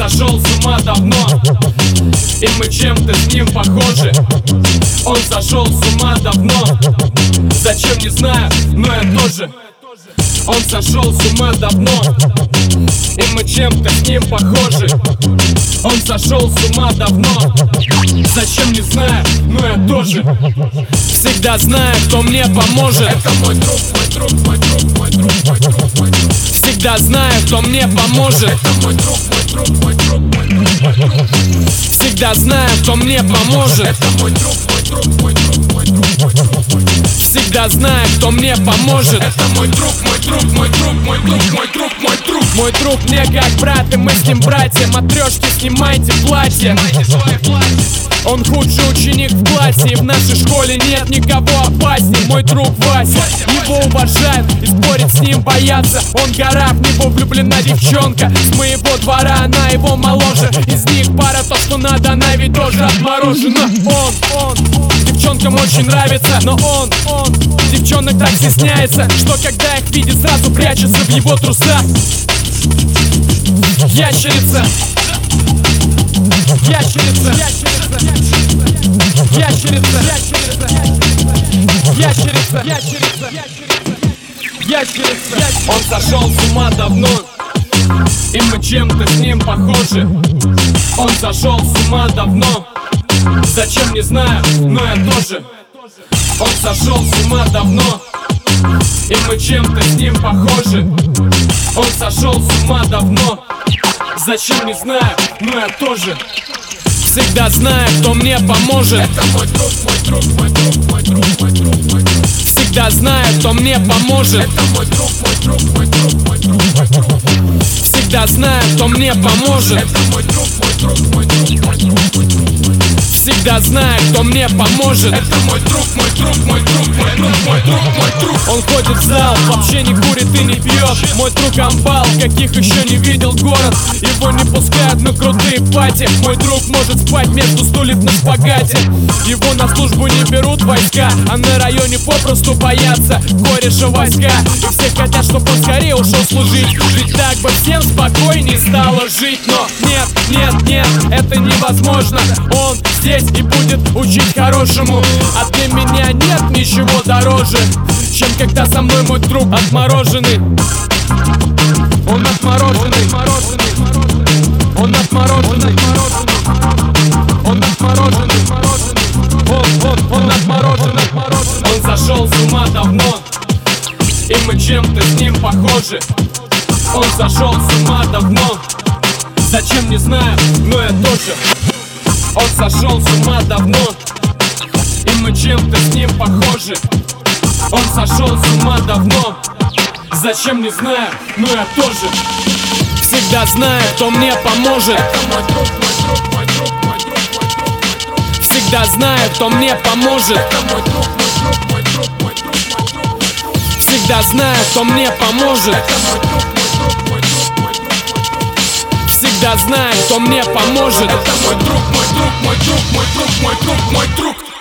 сошел с ума давно, и мы чем-то с ним похожи. Он сошел с ума давно, зачем не знаю, но я тоже. Он сошел с ума давно, и мы чем-то с ним похожи. Он сошел с ума давно, зачем не знаю, но я тоже. Всегда знаю, кто мне поможет. Это мой друг, мой друг, мой друг, мой друг, мой друг, мой друг. Всегда знаю, кто мне поможет. Это мой друг, мой друг, мой друг, мой друг, мой друг. Всегда знаю, кто мне поможет. Это мой друг, мой друг, мой друг, мой друг, мой друг, мой друг. Всегда знаю, кто мне поможет. Это мой друг, мой друг, мой друг, мой друг, мой друг, мой друг. Мой друг мне как брат, и мы с ним братья. Матрешки, снимайте платье. Он худший ученик в классе, и в нашей школе нет никого опасней. Мой друг Вася, его уважают и спорить с ним боятся. Он гора, в него влюблена девчонка с моего двора, она его моложе. Из них пара то, что надо, она ведь тоже отморожена. Он, девчонкам очень нравится, но он девчонок так стесняется, что когда их видит, сразу прячется в его трусах. Ящерица, ящерица, ящерица, ящерица, ящерица, ящерица. Он сошел с ума давно, и мы чем-то с ним похожи. Он сошел с ума давно, зачем не знаю, но я тоже. Он сошел с ума давно, и мы чем-то с ним похожи. Он сошел с ума давно, зачем не знаю, но я тоже. Всегда знаю, кто мне поможет. Это мой друг, мой друг, мой друг, мой друг, мой друг, мой друг. Всегда знаю, кто мне поможет. Это мой друг, мой друг, мой друг, мой друг, мой друг. Всегда знаю, кто мне поможет. Это мой друг, мой друг, мой друг, мой друг, мой друг. Всегда знаю, кто мне поможет. Это мой друг, мой друг, мой друг, мой друг, мой друг, мой друг. Он ходит в зал, вообще не курит и не пьет. Мой друг амбал, каких еще не видел город. Его не пускают на крутые пати. Мой друг может спать между стульев на шпагате. Его на службу не берут войска, а на районе попросту боятся кореша войска. И все хотят, чтобы он скорее ушел служить, ведь так бы всем спокойней стало жить. Но нет, нет, нет, это невозможно. Он здесь и будет учить хорошему. А для меня нет ничего дороже, чем когда со мной мой друг отмороженный. Он отмороженный, он отмороженный, он отмороженный, он отмороженный. Он сошел с ума давно, и мы чем-то с ним похожи. Он сошел с ума давно, зачем не знаю, но я тоже. Он сошел с ума давно, и мы чем-то с ним похожи. Он сошел с ума давно, зачем не знаю, но я тоже. Всегда знаю, кто мне поможет. Это мой друг, мой друг, мой друг, мой друг, мой друг, мой друг. Всегда знаю, кто мне поможет. Это мой друг, мой друг, мой друг, мой друг, мой друг. Всегда знаю, кто мне поможет. Это мой друг, мой друг, мой друг, мой друг, мой друг. Всегда знаю, кто мне поможет. Это мой друг, мой друг, мой друг, мой друг, мой друг, мой друг.